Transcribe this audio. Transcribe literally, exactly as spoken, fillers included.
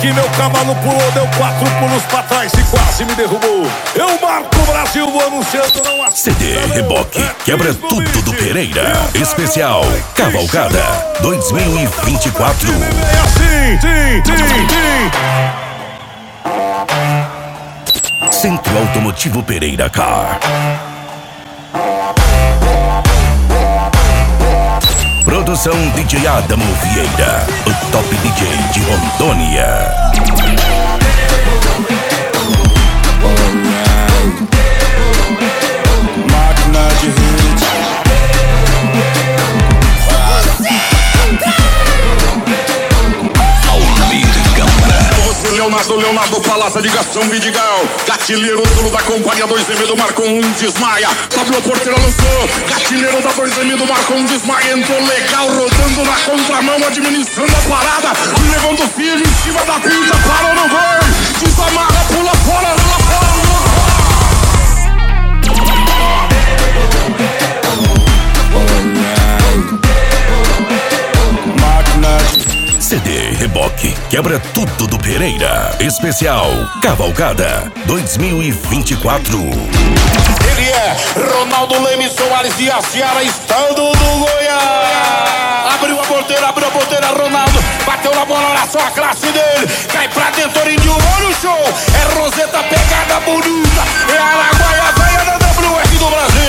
que meu cavalo pulou, deu quatro pulos pra trás e quase me derrubou. Eu marco o Brasil, vou anunciando, não há C D Reboque, quebra tudo do Pereira. Especial Cavalgada dois mil e vinte e quatro. É assim, sim, sim, sim. Centro Automotivo Pereira Car. Produção D J Adamo Vieira, o top D J de Rondônia. Máquina de hit. Leonardo, Leonardo, Palácio de Gastão Vidigal. Gatilheiro, tudo da companhia dois M do Marcon, um desmaia. Pablo Porteira lançou. Gatilheiro da dois M do Marcon, um desmaia. Entrou legal, rodando na contramão, administrando a parada. Levando o filho em cima da pinta, parou no gol. Desamarra, pula fora, pula fora. C D Reboque, quebra tudo do Pereira. Especial Cavalgada dois mil e vinte e quatro. Ele é Ronaldo Leme Soares de Aciara, estado do Goiás. Abriu a porteira, abriu a porteira, Ronaldo bateu na bola, olha só a classe dele. Cai pra dentro, índio, olha o show. É Roseta, pegada bonita. É a Araguaia, velha da W R do Brasil.